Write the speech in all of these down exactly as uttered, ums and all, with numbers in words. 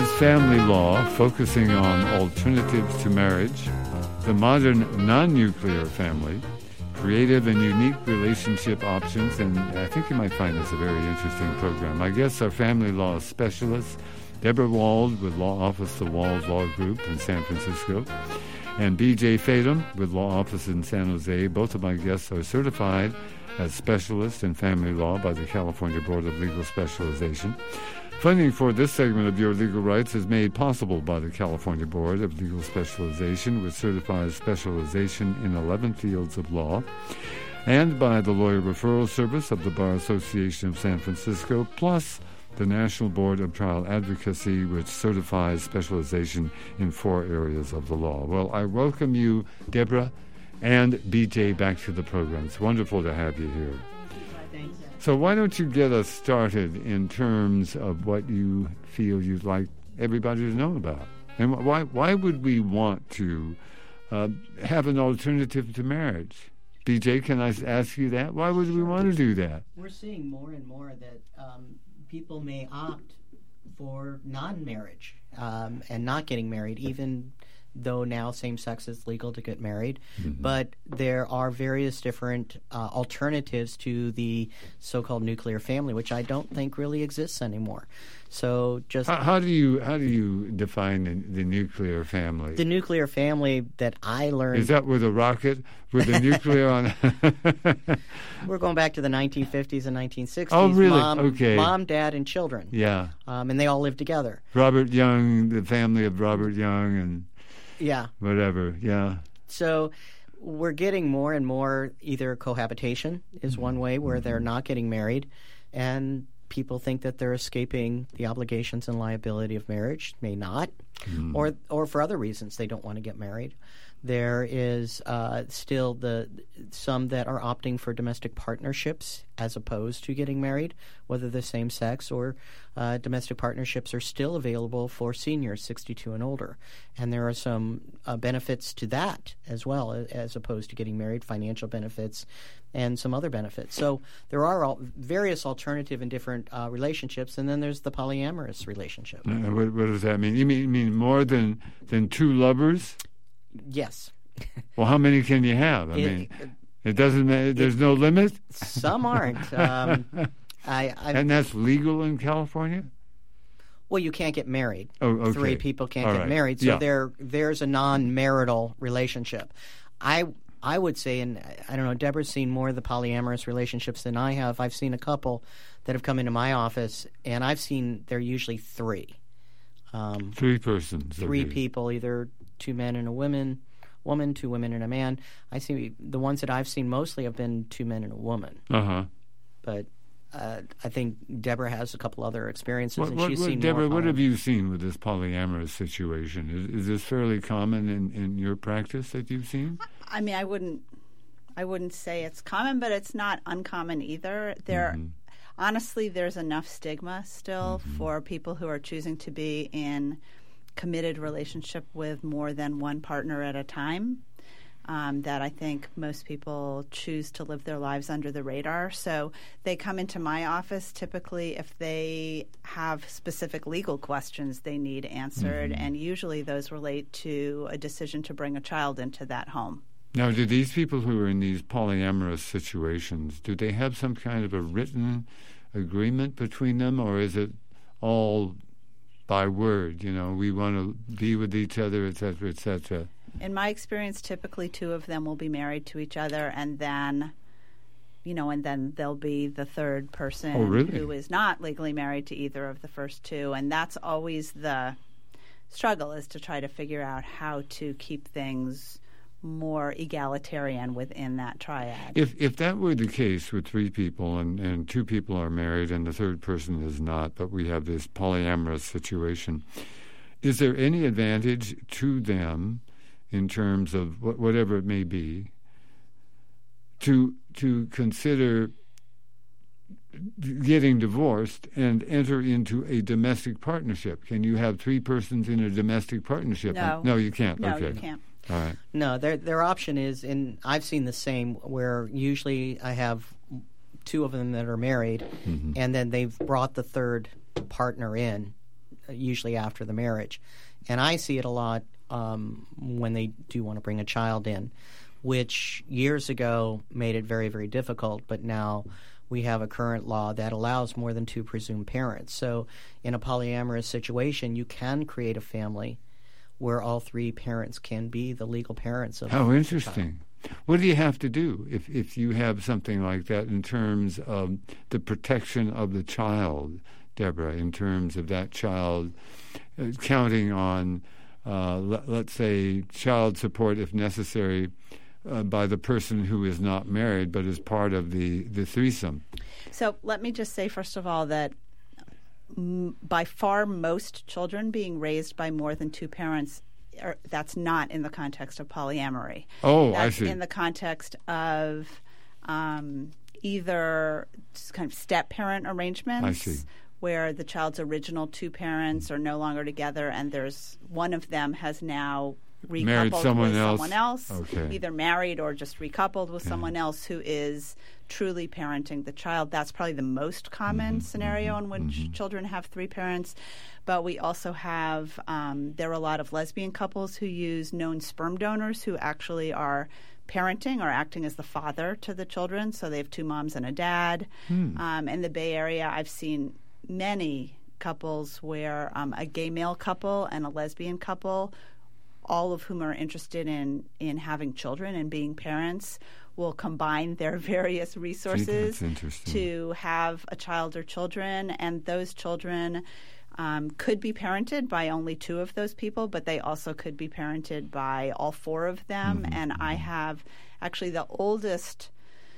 is Family Law, focusing on alternatives to marriage, the modern non-nuclear family, creative and unique relationship options, and I think you might find this a very interesting program. My guests are family law specialists, Deborah Wald with Law Office The Wald Law Group in San Francisco, and B J Fadum with Law Office in San Jose. Both of my guests are certified as specialists in family law by the California Board of Legal Specialization. Funding for this segment of Your Legal Rights is made possible by the California Board of Legal Specialization, which certifies specialization in eleven fields of law, and by the Lawyer Referral Service of the Bar Association of San Francisco, plus the National Board of Trial Advocacy, which certifies specialization in four areas of the law. Well, I welcome you, Deborah and B J, back to the program. It's wonderful to have you here. Thanks. So why don't you get us started in terms of what you feel you'd like everybody to know about? And why why would we want to uh, have an alternative to marriage? B J, can I ask you that? Why would we want to do that? We're seeing more and more that um, people may opt for non-marriage um, and not getting married, even though now same-sex is legal to get married. Mm-hmm. But there are various different uh, alternatives to the so-called nuclear family, which I don't think really exists anymore. So just how, how do you how do you define the, the nuclear family? The nuclear family that I learned is that with a rocket with a nuclear on. We're going back to the nineteen fifties and nineteen sixties. Oh, really? Mom, okay. Mom, dad, and children. Yeah. Um, and they all live together. Robert Young, the family of Robert Young, and yeah, whatever. Yeah. So we're getting more and more either cohabitation is mm-hmm. one way where mm-hmm. they're not getting married, and people think that they're escaping the obligations and liability of marriage, may not, mm. or or for other reasons they don't want to get married. There is uh, still the some that are opting for domestic partnerships as opposed to getting married, whether the same sex or uh, domestic partnerships are still available for seniors sixty-two and older. And there are some uh, benefits to that as well, as opposed to getting married, financial benefits and some other benefits. So there are all, various alternative and different uh, relationships, and then there's the polyamorous relationship. Uh, what, what does that mean? You mean, you mean more than, than two lovers? Yes. Well, how many can you have? I it, mean, it doesn't matter. There's it, no limit? Some aren't. Um, I, and that's legal in California? Well, you can't get married. Oh, okay. Three people can't All get right. married, so yeah. there there's a non-marital relationship. I I would say, and I don't know, Deborah's seen more of the polyamorous relationships than I have. I've seen a couple that have come into my office, and I've seen they're usually three. Um, three persons. Three okay. people, either two men and a woman, woman, two women and a man. I see the ones that I've seen mostly have been two men and a woman. Uh-huh. But uh, I think Deborah has a couple other experiences, what, and what, she's what, seen Deborah, more. what have you seen with this polyamorous situation? Is, is this fairly common in, in your practice that you've seen? I mean, I wouldn't, I wouldn't say it's common, but it's not uncommon either. There, mm-hmm. honestly, there's enough stigma still mm-hmm. for people who are choosing to be in committed relationship with more than one partner at a time, um, that I think most people choose to live their lives under the radar. So they come into my office typically if they have specific legal questions they need answered, mm-hmm. and usually those relate to a decision to bring a child into that home. Now, do these people who are in these polyamorous situations, do they have some kind of a written agreement between them, or is it all by word, you know, we want to be with each other, et cetera, et cetera? In my experience, typically two of them will be married to each other, and then, you know, and then there'll be the third person oh, really? who is not legally married to either of the first two. And that's always the struggle, is to try to figure out how to keep things more egalitarian within that triad. If if that were the case with three people and, and two people are married and the third person is not, but we have this polyamorous situation, is there any advantage to them in terms of wh- whatever it may be to to consider getting divorced and enter into a domestic partnership? Can you have three persons in a domestic partnership? No. No, you can't. No, okay. you can't. All right. No, their their option is, and I've seen the same, where usually I have two of them that are married, mm-hmm. and then they've brought the third partner in usually after the marriage. And I see it a lot um, when they do want to bring a child in, which years ago made it very, very difficult, but now we have a current law that allows more than two presumed parents. So in a polyamorous situation, you can create a family where all three parents can be the legal parents of How the interesting. child. What do you have to do if, if you have something like that in terms of the protection of the child, Deborah, in terms of that child uh, counting on, uh, let, let's say, child support if necessary uh, by the person who is not married but is part of the, the threesome? So let me just say, first of all, that m- by far most children being raised by more than two parents, are, that's not in the context of polyamory. Oh, that's I see. in the context of um, either kind of step-parent arrangements. I see. Where the child's original two parents are no longer together, and there's one of them has now recoupled Married someone with else. someone else, Okay. either married or just recoupled with Yeah. someone else who is truly parenting the child. That's probably the most common Mm-hmm. scenario in which Mm-hmm. children have three parents. But we also have, um, there are a lot of lesbian couples who use known sperm donors who actually are parenting or acting as the father to the children. So they have two moms and a dad. Hmm. Um, in the Bay Area, I've seen many couples where um, a gay male couple and a lesbian couple, all of whom are interested in, in having children and being parents, will combine their various resources Gee, that's interesting. to have a child or children. And those children um, could be parented by only two of those people, but they also could be parented by all four of them. Mm-hmm. And I have actually the oldest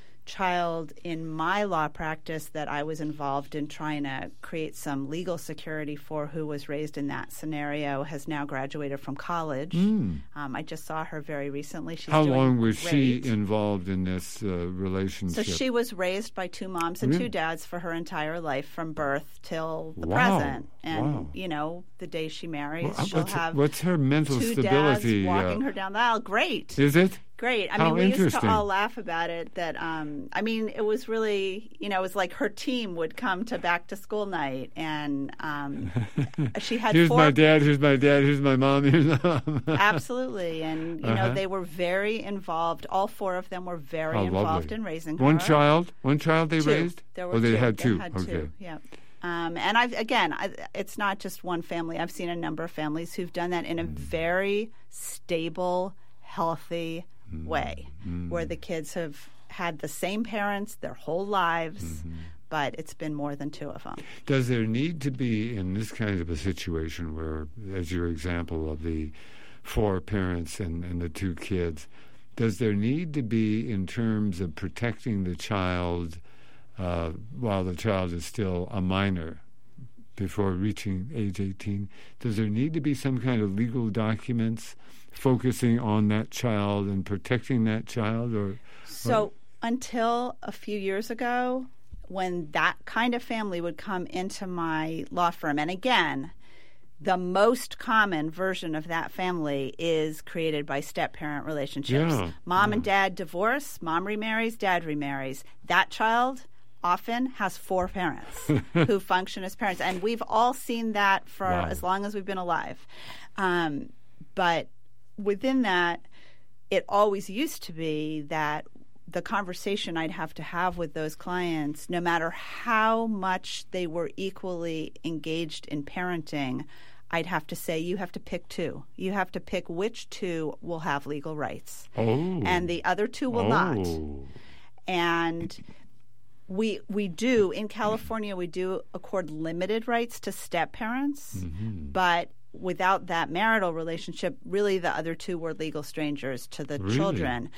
child in my law practice that I was involved in trying to create some legal security for, who was raised in that scenario, has now graduated from college. Mm. Um, I just saw her very recently. She's How doing long was great. she involved in this uh, relationship? So she was raised by two moms and Really? two dads for her entire life, from birth till the Wow. present. And, Wow. you know, the day she marries, Well, she'll what's, have what's her mental two stability? dads walking uh, her down the aisle. Great. Is it? Great. I How mean, we used to interesting. all laugh about it. That um, I mean, it was really, you know, it was like her team would come to back to school night, and um, she had Here's four. my dad, here's my dad, here's my mom, here's my mom. Absolutely, and you Uh-huh. know, they were very involved. All four of them were very How involved lovely. in raising her. One child? One child they Two. raised? There were oh, they two. had two. They had okay. two. Yeah. Um, and I've again, I, it's not just one family. I've seen a number of families who've done that in a very stable, healthy way, where the kids have had the same parents their whole lives, Mm-hmm. but it's been more than two of them. Does there need to be, in this kind of a situation where, as your example of the four parents and, and the two kids, does there need to be, in terms of protecting the child uh, while the child is still a minor, before reaching age eighteen, does there need to be some kind of legal documents focusing on that child and protecting that child? Or So until a few years ago, when that kind of family would come into my law firm, and again, the most common version of that family is created by step-parent relationships. Yeah, Mom yeah. and dad divorce, mom remarries, dad remarries. That child often has four parents who function as parents. And we've all seen that for Wow. as long as we've been alive. Um, but within that, it always used to be that the conversation I'd have to have with those clients, no matter how much they were equally engaged in parenting, I'd have to say, you have to pick two. You have to pick which two will have legal rights. oh, And the other two will oh. not. And we we do, in California, we do accord limited rights to step parents, Mm-hmm. but without that marital relationship, really the other two were legal strangers to the Really? children.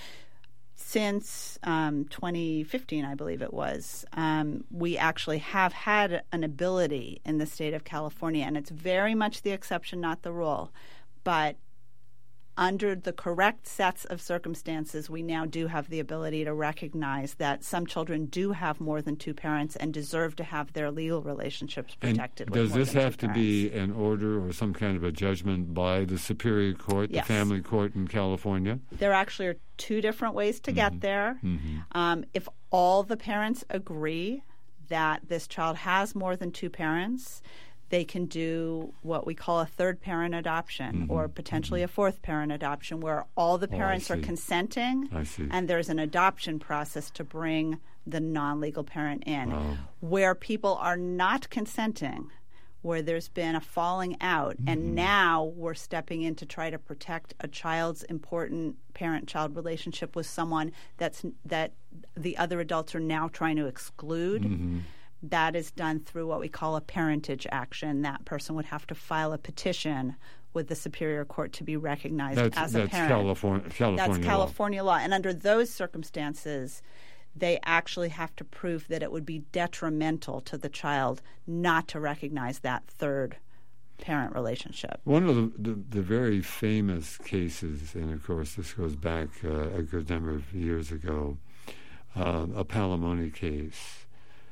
Since um, twenty fifteen, I believe it was, um, we actually have had an ability in the state of California, and it's very much the exception, not the rule. But under the correct sets of circumstances, we now do have the ability to recognize that some children do have more than two parents and deserve to have their legal relationships And protected. does with more this than have two to parents. be an order or some kind of a judgment by the Superior Court, Yes. the family court in California? There actually are two different ways to Mm-hmm. get there. Um, if all the parents agree that this child has more than two parents, they can do what we call a third parent adoption Mm-hmm. or potentially Mm-hmm. a fourth parent adoption, where all the Oh, I parents are see. consenting I see. and there's an adoption process to bring the non-legal parent in. Wow. Where people are not consenting, where there's been a falling out, Mm-hmm. and now we're stepping in to try to protect a child's important parent-child relationship with someone that's that the other adults are now trying to exclude. Mm-hmm. That is done through what we call a parentage action. That person would have to file a petition with the Superior Court to be recognized That's, as a that's parent. California, California That's law. California law. And under those circumstances, they actually have to prove that it would be detrimental to the child not to recognize that third parent relationship. One of the, the, the very famous cases, and of course this goes back uh, a good number of years ago, uh, a Palimony case,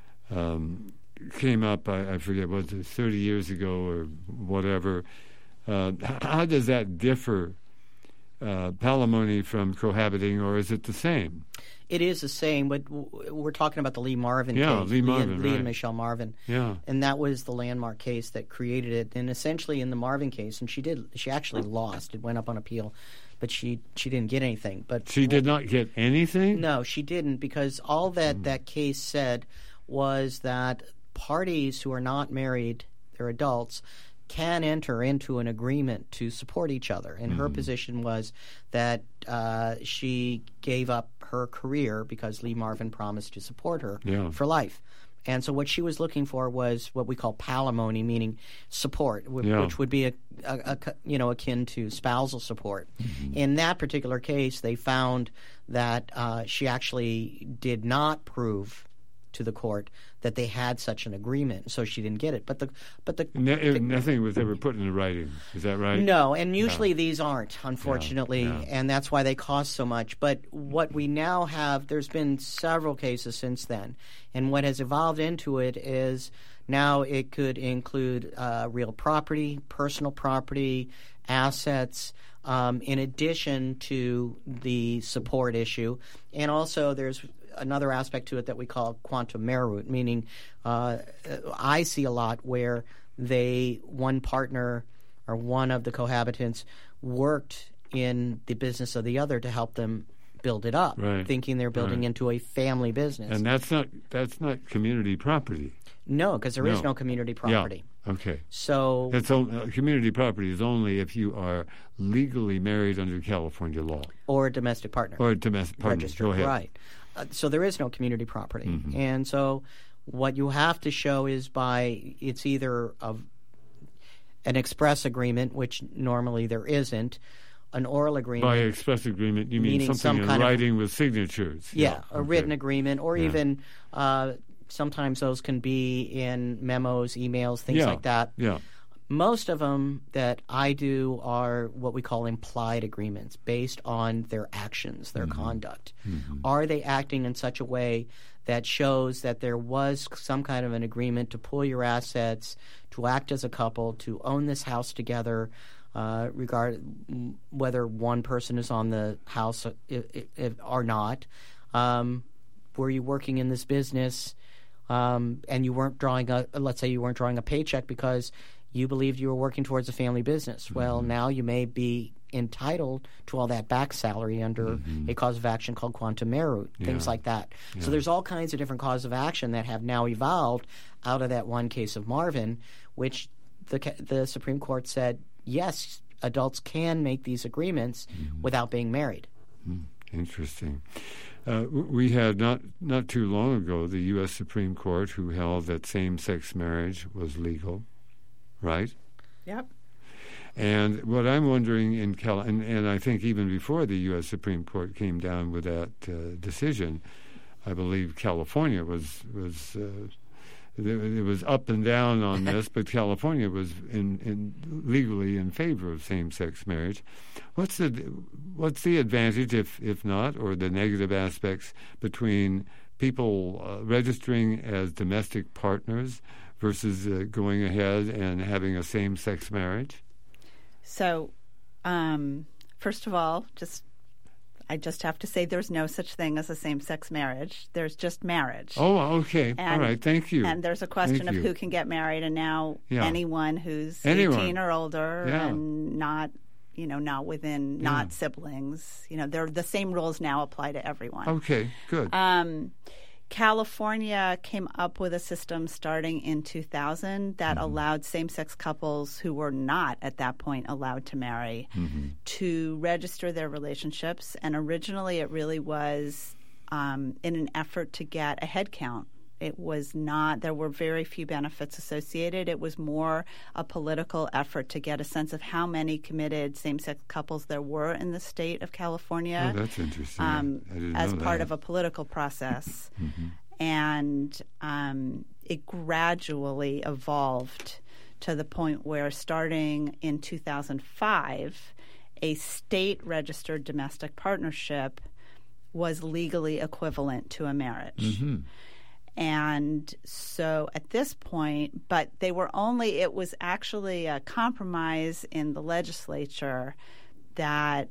um, came up, I, I forget, was it thirty years ago or whatever. Uh, how does that differ, uh, palimony from cohabiting, or is it the same? It is the same, but w- we're talking about the Lee Marvin Yeah, case. Lee Marvin, and, Lee and right. Michelle Marvin. Yeah. And that was the landmark case that created it. And essentially in the Marvin case, and she did, she actually lost. It went up on appeal, but she, she didn't get anything. But She did not get anything? No, she didn't, because all that Mm. that case said was that parties who are not married, they're adults, can enter into an agreement to support each other. And her position was that uh, she gave up her career because Lee Marvin promised to support her Yeah. for life. And so what she was looking for was what we call palimony, meaning support, w- Yeah. which would be a, a, a c- you know akin to spousal support. In that particular case, they found that uh, she actually did not prove to the court that they had such an agreement, so she didn't get it. But the but the Ne- nothing was ever put into writing. Is that right? no, and usually these aren't, unfortunately, Yeah, yeah. and that's why they cost so much. But what we now have, there's been several cases since then, and what has evolved into it is now it could include uh, real property, personal property, assets, um, in addition to the support issue. And also there's another aspect to it that we call quantum merit, meaning uh, I see a lot where they, one partner or one of the cohabitants worked in the business of the other to help them build it up, Right. thinking they're building Right. into a family business. And that's not that's not community property. no, because there is No. no community property. Yeah. Okay. So That's on, uh, community property is only if you are legally married under California law or a domestic partner. or domestic. Pardon me, registered, go ahead. right? Uh, so there is no community property, Mm-hmm. and so what you have to show is by it's either a, an express agreement, which normally there isn't, an oral agreement, By express agreement, you mean Meaning something some in kind of- writing with signatures. yeah, a okay. written agreement, or Yeah. even uh, sometimes those can be in memos, emails, things Yeah. like that. Yeah. Most of them that I do are what we call implied agreements based on their actions, their conduct. Are they acting in such a way that shows that there was some kind of an agreement to pool your assets, to act as a couple, to own this house together, uh, regard whether one person is on the house if, if, or not? Um, were you working in this business um, and you weren't drawing a, let's say you weren't drawing a paycheck because you believed you were working towards a family business. Well, now you may be entitled to all that back salary under a cause of action called quantum merit, things Yeah. like that. So there's all kinds of different causes of action that have now evolved out of that one case of Marvin, which the ca- the Supreme Court said, yes, adults can make these agreements without being married. Interesting. Uh, w- we had not not too long ago the U S Supreme Court who held that same-sex marriage was legal, right? Yep. And what I'm wondering in Cal, and, and I think even before the U S Supreme Court came down with that uh, decision, I believe California was was uh, there, it was up and down on this, but California was in, in legally in favor of same-sex marriage. What's the what's the advantage, if if not, or the negative aspects between people uh, registering as domestic partners versus uh, going ahead and having a same-sex marriage? So, um, first of all, just I just have to say there's no such thing as a same-sex marriage. There's just marriage. Oh, okay. And, all right. Thank you. And there's a question Thank of you. who can get married, and now Yeah. anyone who's Anyone. eighteen or older Yeah. and not, you know, not within, Yeah. not siblings. You know, they're, the same rules now apply to everyone. Okay, good. Um, California came up with a system starting in two thousand that mm-hmm. allowed same-sex couples who were not at that point allowed to marry mm-hmm. to register their relationships. And originally it really was um, in an effort to get a head count. It was not, there were very few benefits associated. It was more a political effort to get a sense of how many committed same-sex couples there were in the state of California. Oh, that's interesting. Um, I didn't as know part that. of a political process. mm-hmm. And um, it gradually evolved to the point where starting in two thousand five, a state-registered domestic partnership was legally equivalent to a marriage. Mm-hmm. And so at this point, but they were only, it was actually a compromise in the legislature that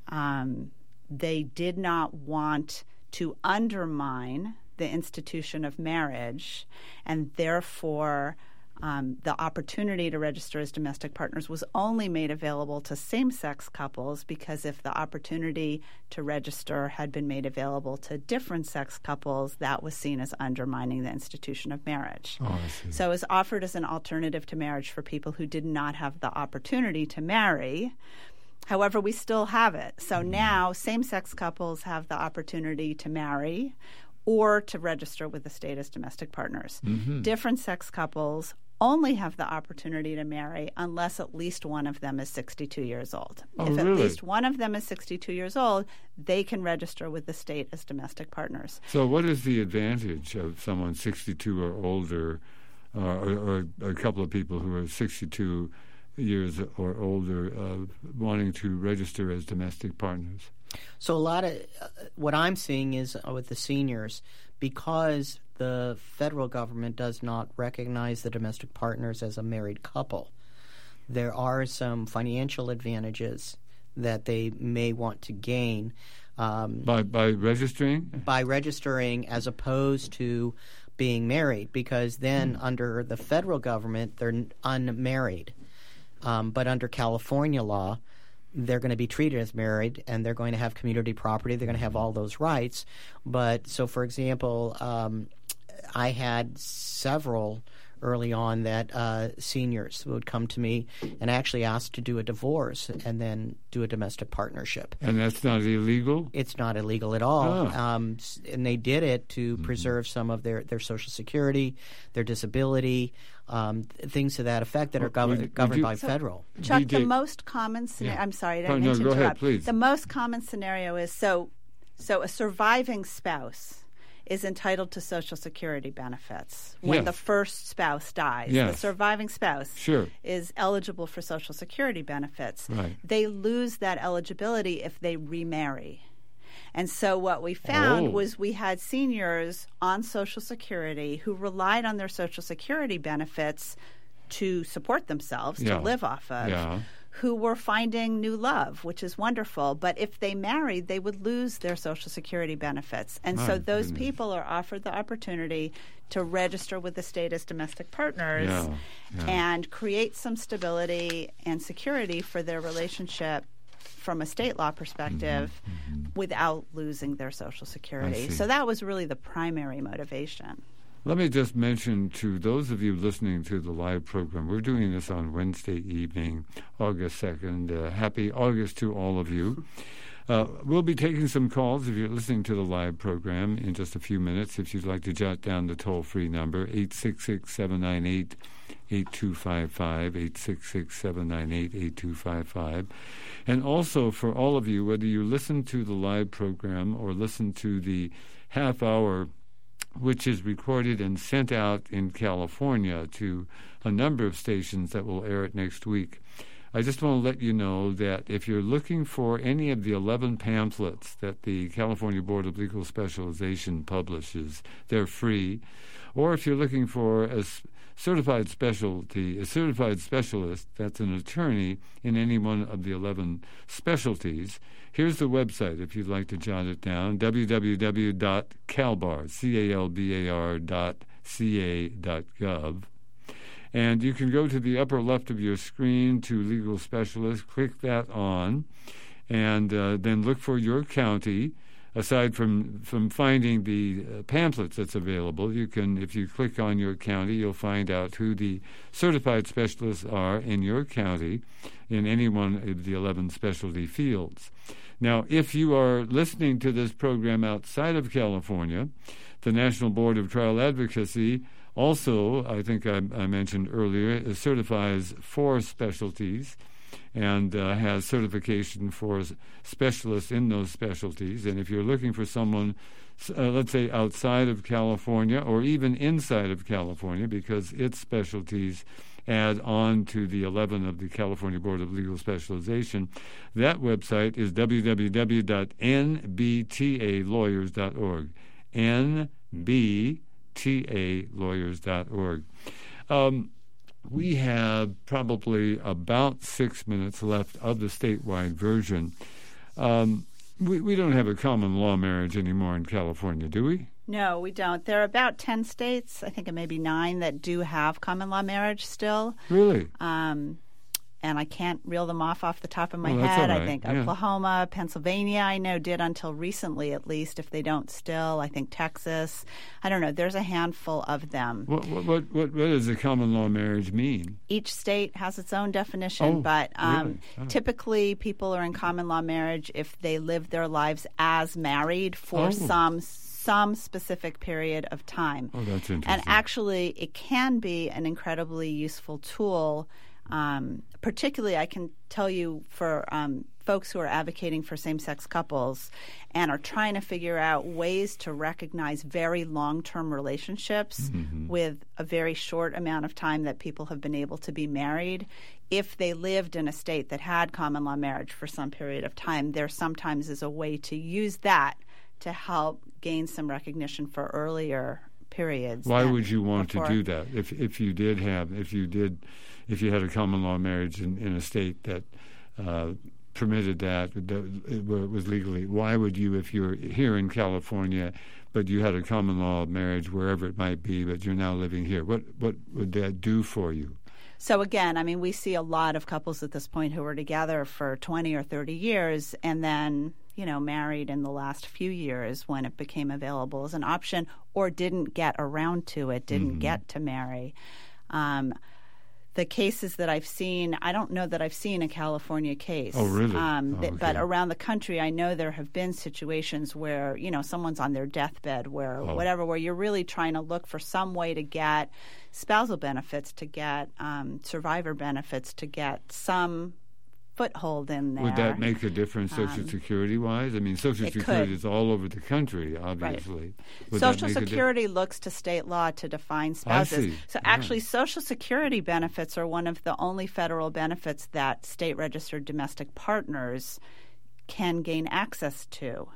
um, they did not want to undermine the institution of marriage, and therefore um, the opportunity to register as domestic partners was only made available to same-sex couples, because if the opportunity to register had been made available to different sex couples, that was seen as undermining the institution of marriage. Oh, I see. So it was offered as an alternative to marriage for people who did not have the opportunity to marry. However, we still have it. So mm-hmm. now same-sex couples have the opportunity to marry or to register with the state as domestic partners. Mm-hmm. Different sex couples only have the opportunity to marry unless at least one of them is sixty-two years old. Oh, if really? at least one of them is sixty-two years old, they can register with the state as domestic partners. So what is the advantage of someone sixty-two or older, uh, or, or a couple of people who are sixty-two years or older uh, wanting to register as domestic partners? So a lot of uh, what I'm seeing is uh, with the seniors, because the federal government does not recognize the domestic partners as a married couple, there are some financial advantages that they may want to gain um, by by registering by registering as opposed to being married, because then mm. under the federal government they're unmarried, um, but under California law they're going to be treated as married, and they're going to have community property. They're going to have all those rights. But so, for example, um, I had several early on that uh, seniors would come to me and actually ask to do a divorce and then do a domestic partnership. And that's not illegal? It's not illegal at all. Oh. Um, and they did it to mm-hmm. preserve some of their, their Social Security, their disability, um, things to that effect that are gov- would, governed would you, by so, federal. Chuck, D J, the most common scenario, yeah. I'm sorry, I oh, didn't no, mean to go interrupt. ahead, please. The most common scenario is so, so a surviving spouse is entitled to Social Security benefits when yes. the first spouse dies. Yes. The surviving spouse sure. is eligible for Social Security benefits. Right. They lose that eligibility if they remarry. And so what we found oh. was we had seniors on Social Security who relied on their Social Security benefits to support themselves, yeah. to live off of, yeah. who were finding new love, which is wonderful. But if they married, they would lose their Social Security benefits. And My so those goodness. people are offered the opportunity to register with the state as domestic partners yeah. Yeah. and create some stability and security for their relationship from a state law perspective mm-hmm. Mm-hmm. without losing their Social Security. So that was really the primary motivation. Let me just mention to those of you listening to the live program, we're doing this on Wednesday evening, August second. Uh, happy August to all of you. Uh, we'll be taking some calls if you're listening to the live program in just a few minutes. If you'd like to jot down the toll-free number, eight six six, seven nine eight, eight two five five, eight six six, seven nine eight, eight two five five. And also for all of you, whether you listen to the live program or listen to the half-hour which is recorded and sent out in California to a number of stations that will air it next week. I just want to let you know that if you're looking for any of the eleven pamphlets that the California Board of Legal Specialization publishes, they're free. Or if you're looking for a certified specialty, a certified specialist, that's an attorney in any one of the eleven specialties. Here's the website if you'd like to jot it down, w w w dot calbar, C A L B A R dot C A dot gov. And you can go to the upper left of your screen to legal specialist, click that on, and uh, then look for your county. Aside from, from finding the uh, pamphlets that's available, you can, if you click on your county, you'll find out who the certified specialists are in your county in any one of the eleven specialty fields. Now, if you are listening to this program outside of California, the National Board of Trial Advocacy also, I think I, I mentioned earlier, certifies four specialties and uh, has certification for specialists in those specialties. And if you're looking for someone, uh, let's say, outside of California or even inside of California, because its specialties add on to the eleven of the California Board of Legal Specialization, that website is w w w dot n b t a lawyers dot org. N B T A lawyers dot org. Um, We have probably about six minutes left of the statewide version. Um, we, we don't have a common law marriage anymore in California, do we? No, we don't. There are about ten states, I think it may be nine, that do have common law marriage still. Really? Um, and I can't reel them off off the top of my Oh, that's head. all right. I think Yeah. Oklahoma, Pennsylvania, I know did until recently at least, if they don't still. I think Texas. I don't know. There's a handful of them. What what what, what, what does a common law marriage mean? Each state has its own definition, Oh, but um, really? Oh. typically people are in common law marriage if they live their lives as married for Oh. some some specific period of time. Oh, that's interesting. And actually, it can be an incredibly useful tool. Um, particularly, I can tell you for um, folks who are advocating for same-sex couples and are trying to figure out ways to recognize very long-term relationships Mm-hmm. with a very short amount of time that people have been able to be married. If they lived in a state that had common law marriage for some period of time, there sometimes is a way to use that to help gain some recognition for earlier periods. Why than would you want before. to do that? If if you did have, if you did, if you had a common law marriage in, in a state that uh, permitted that, that it was legally, why would you, if you're here in California, but you had a common law marriage wherever it might be, but you're now living here, what what would that do for you? So again, I mean, we see a lot of couples at this point who were together for twenty or thirty years and then, you know, married in the last few years when it became available as an option or didn't get around to it, didn't Mm-hmm. get to marry. Um, the cases that I've seen, I don't know that I've seen a California case. Oh, really? Um, Oh, th- okay. But around the country, I know there have been situations where, you know, someone's on their deathbed, where Oh. whatever, where you're really trying to look for some way to get spousal benefits, to get um, survivor benefits, to get some foothold in there. Would that make a difference Social Um, Security-wise? I mean, Social it Security could. is all over the country, obviously. Would that Social make a di- Security looks to state law to define spouses. see. So Yeah. actually, Social Security benefits are one of the only federal benefits that state-registered domestic partners can gain access to,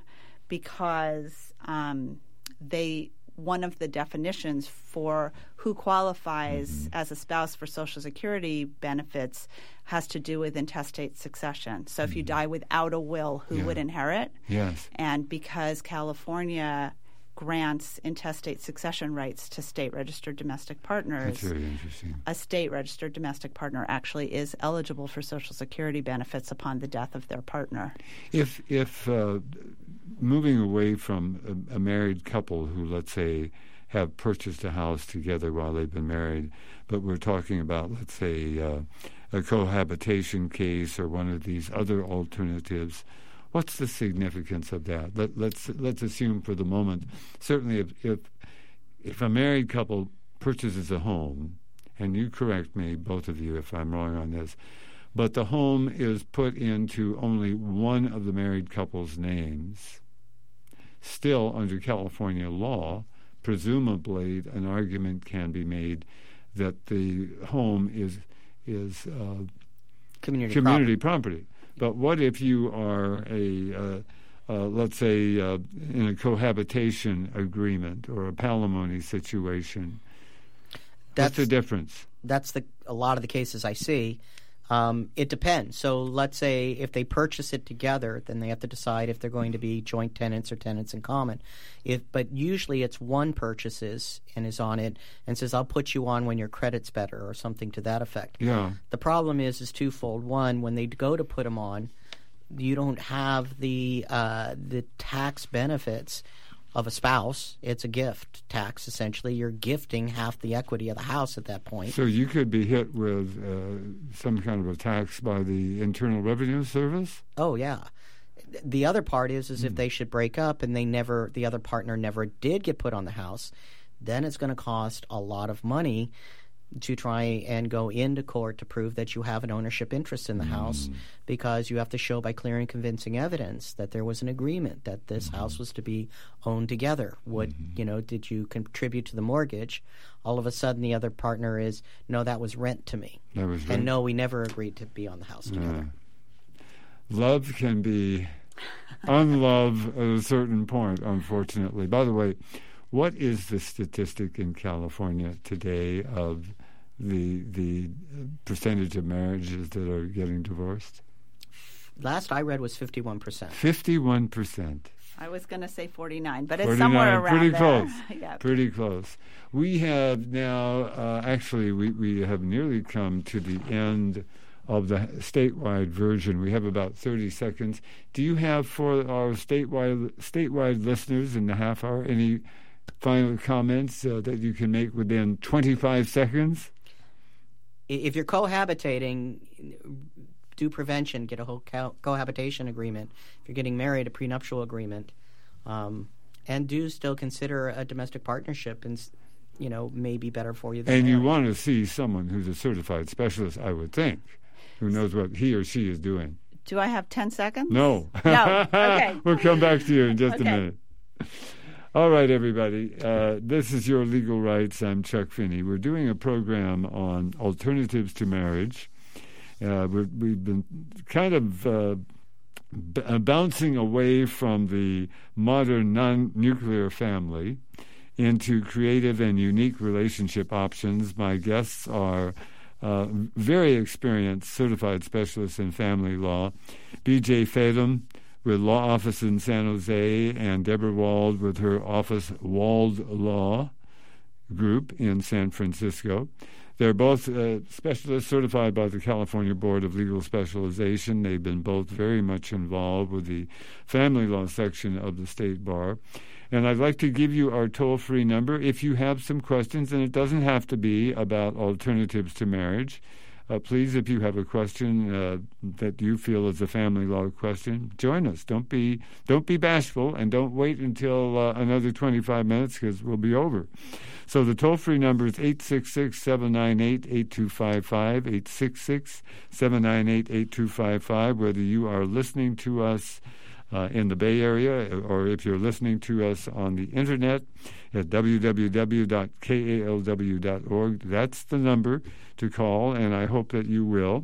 because um, they one of the definitions for who qualifies Mm-hmm. as a spouse for Social Security benefits has to do with intestate succession. So if you die without a will, who Mm-hmm. Yeah. would inherit? Yes. And because California grants intestate succession rights to state-registered domestic partners, That's very interesting. a state-registered domestic partner actually is eligible for Social Security benefits upon the death of their partner. If if uh, moving away from a, a married couple who, let's say, have purchased a house together while they've been married, but we're talking about, let's say, uh, a cohabitation case or one of these other alternatives, what's the significance of that? Let, let's let's assume for the moment, certainly if, if if a married couple purchases a home, and you correct me, both of you, if I'm wrong on this, but the home is put into only one of the married couple's names, still under California law, presumably an argument can be made that the home is is uh, Community, community property. property. But what if you are a, uh, uh, let's say, uh, in a cohabitation agreement or a palimony situation? What's the difference? That's the a lot of the cases I see. Um, it depends. So let's say if they purchase it together, then they have to decide if they're going to be joint tenants or tenants in common. If, but usually it's one purchases and is on it and says, I'll put you on when your credit's better or something to that effect. Yeah. The problem is is twofold. One, when they go to put them on, you don't have the uh, the tax benefits of a spouse. It's a gift tax, essentially. You're gifting half the equity of the house at that point. So you could be hit with uh, some kind of a tax by the Internal Revenue Service? Oh, yeah. The other part is is mm. if they should break up and they never, the other partner never did get put on the house, then it's going to cost a lot of money to try and go into court to prove that you have an ownership interest in the mm. house, because you have to show by clear and convincing evidence that there was an agreement that this mm. house was to be owned together. What, mm. you know, did you contribute to the mortgage? All of a sudden the other partner is, no, that was rent to me. That was rent. And no, we never agreed to be on the house together. Yeah. Love can be unlove at a certain point, unfortunately. By the way, what is the statistic in California today of the the percentage of marriages that are getting divorced? Last I read was fifty-one percent. fifty-one percent. I was going to say forty-nine, but it's forty-nine, somewhere around pretty there. Close. Yeah. Pretty close. We have now, uh, actually, we, we have nearly come to the end of the statewide version. We have about thirty seconds. Do you have, for our statewide statewide listeners in the half hour, any final comments uh, that you can make within twenty-five seconds? If you're cohabitating, do prevention, get a whole co- cohabitation agreement. If you're getting married, a prenuptial agreement. Um, and do still consider a domestic partnership, and, you know, may be better for you than And marriage. you want to see someone who's a certified specialist, I would think, who knows what he or she is doing. Do I have ten seconds? No. No. Okay. We'll come back to you in just Okay. a minute. All right, everybody. Uh, this is Your Legal Rights. I'm Chuck Finney. We're doing a program on alternatives to marriage. Uh, we're, we've been kind of uh, b- uh, bouncing away from the modern non-nuclear family into creative and unique relationship options. My guests are uh, very experienced certified specialists in family law, B J Fadum with Law Office in San Jose, and Deborah Wald with her office, Wald Law Group in San Francisco. They're both uh, specialists certified by the California Board of Legal Specialization. They've been both very much involved with the family law section of the State Bar. And I'd like to give you our toll-free number if you have some questions, and it doesn't have to be about alternatives to marriage. Uh, please, if you have a question uh, that you feel is a family law question, join us. Don't be don't be bashful, and don't wait until uh, another twenty-five minutes, because we'll be over. So the toll-free number is eight six six, seven nine eight, eight two five five, eight six six, seven nine eight, eight two five five, whether you are listening to us Uh, in the Bay Area, or if you're listening to us on the internet at w w w dot k a l w dot org. That's the number to call, and I hope that you will.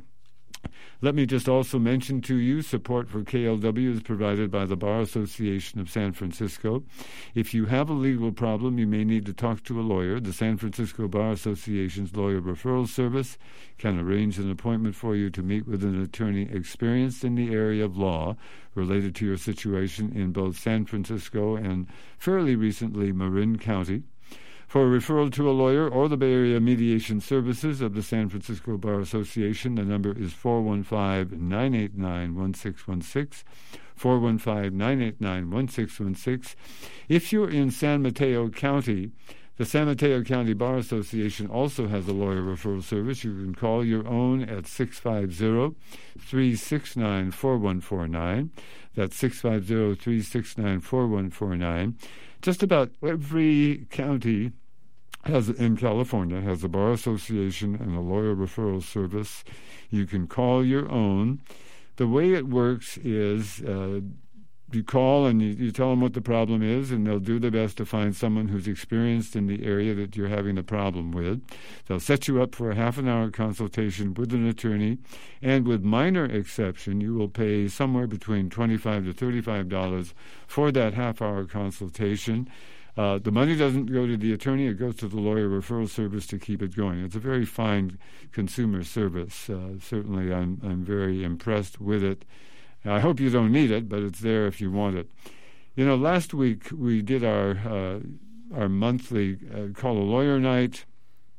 Let me just also mention to you, support for K L W is provided by the Bar Association of San Francisco. If you have a legal problem, you may need to talk to a lawyer. The San Francisco Bar Association's Lawyer Referral Service can arrange an appointment for you to meet with an attorney experienced in the area of law related to your situation in both San Francisco and, fairly recently, Marin County. For a referral to a lawyer or the Bay Area Mediation Services of the San Francisco Bar Association, the number is four one five, nine eight nine, one six one six, four one five, nine eight nine, one six one six. If you're in San Mateo County, the San Mateo County Bar Association also has a lawyer referral service. You can call your own at six five zero, three six nine, four one four nine. That's six five zero, three six nine, four one four nine. Just about every county has in California has a bar association and a lawyer referral service. You can call your own. The way it works is uh, you call and you, you tell them what the problem is, and they'll do their best to find someone who's experienced in the area that you're having the problem with. They'll set you up for a half an hour consultation with an attorney, and with minor exception, you will pay somewhere between twenty-five dollars to thirty-five dollars for that half hour consultation. Uh, the money doesn't go to the attorney. It goes to the lawyer referral service to keep it going. It's a very fine consumer service. Uh, certainly, I'm, I'm very impressed with it. I hope you don't need it, but it's there if you want it. You know, last week we did our uh, our monthly uh, Call a Lawyer Night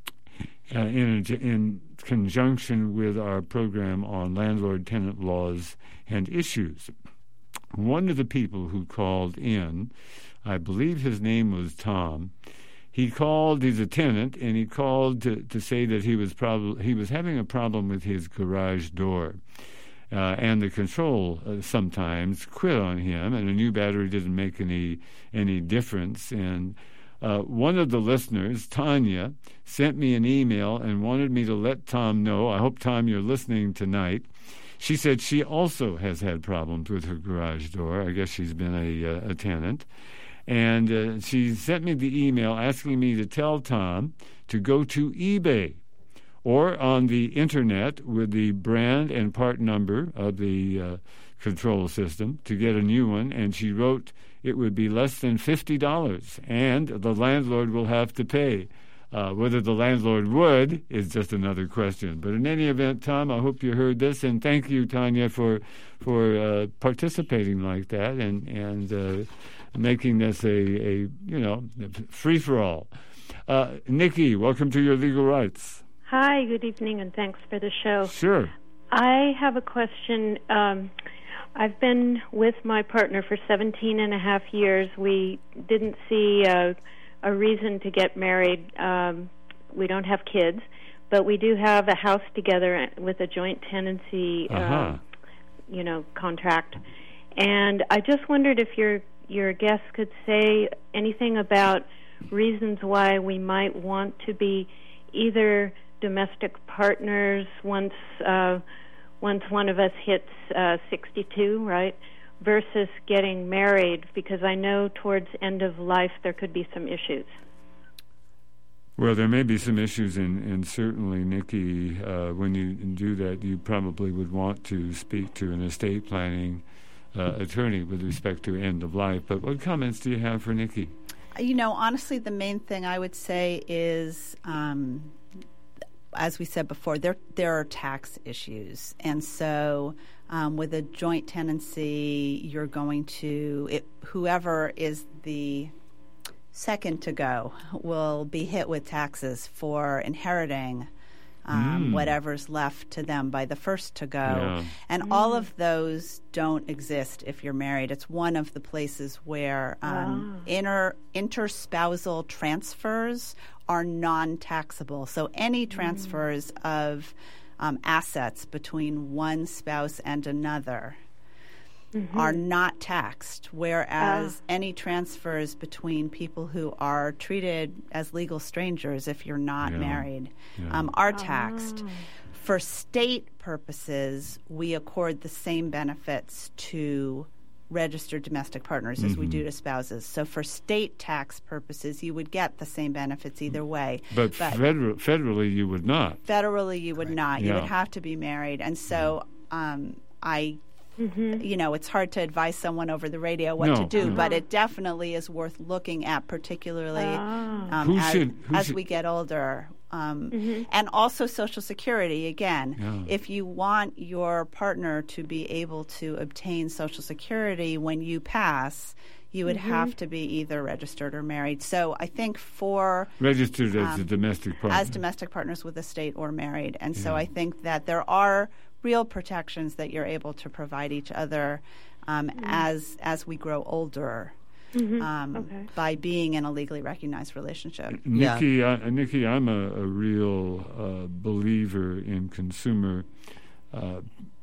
uh, in, in conjunction with our program on landlord-tenant laws and issues. One of the people who called in, I believe his name was Tom, he called, he's a tenant, and he called to, to say that he was prob- he was having a problem with his garage door. Uh, and the control uh, sometimes quit on him, and a new battery didn't make any any difference. And uh, one of the listeners, Tanya, sent me an email and wanted me to let Tom know. I hope, Tom, you're listening tonight. She said she also has had problems with her garage door. I guess she's been a, uh, a tenant. And uh, she sent me the email asking me to tell Tom to go to eBay or on the Internet with the brand and part number of the uh, control system to get a new one. And she wrote it would be less than fifty dollars, and the landlord will have to pay. Uh, whether the landlord would is just another question. But in any event, Tom, I hope you heard this, and thank you, Tanya, for for uh, participating like that and and uh, making this a, a you know free for all. Uh, Nikki, welcome to Your Legal Rights. Hi, good evening, and thanks for the show. Sure. I have a question. Um, I've been with my partner for seventeen and a half years. We didn't see uh, a reason to get married. Um, we don't have kids, but we do have a house together with a joint tenancy, uh-huh. uh, you know, contract. And I just wondered if your your guest could say anything about reasons why we might want to be either domestic partners once uh, once one of us hits uh, sixty-two, right, versus getting married, because I know towards end of life there could be some issues. Well, there may be some issues, and, and certainly, Nikki, uh, when you do that, you probably would want to speak to an estate planning uh, attorney with respect to end of life. But what comments do you have for Nikki? You know, honestly, the main thing I would say is, um, as we said before, there there are tax issues. And so um, with a joint tenancy, you're going to, it, whoever is the second to go will be hit with taxes for inheriting um, mm. whatever's left to them by the first to go. Yeah. And mm. all of those don't exist if you're married. It's one of the places where um, wow. inter interspousal transfers are non-taxable. So any transfers mm. of um, assets between one spouse and another mm-hmm. are not taxed, whereas ah. any transfers between people who are treated as legal strangers, if you're not yeah. married, yeah. um, are taxed. Ah. For state purposes, we accord the same benefits to registered domestic partners mm-hmm. as we do to spouses. So for state tax purposes, you would get the same benefits either way. But, but federal, federally, you would not. Federally, you would not. You yeah. would have to be married. And so um, I... Mm-hmm. You know, it's hard to advise someone over the radio what no, to do, no. but it definitely is worth looking at, particularly ah. um, who as, should, who as should? we get older. Um, mm-hmm. And also Social Security, again. Yeah. If you want your partner to be able to obtain Social Security when you pass, you would mm-hmm. have to be either registered or married. So I think for... Registered as um, a domestic partner. As domestic partners with a state or married. And yeah. so I think that there are real protections that you're able to provide each other um, mm-hmm. as as we grow older mm-hmm. um, okay. by being in a legally recognized relationship. Nikki, yeah. uh, Nikki, I'm a, a real uh, believer in consumer, uh,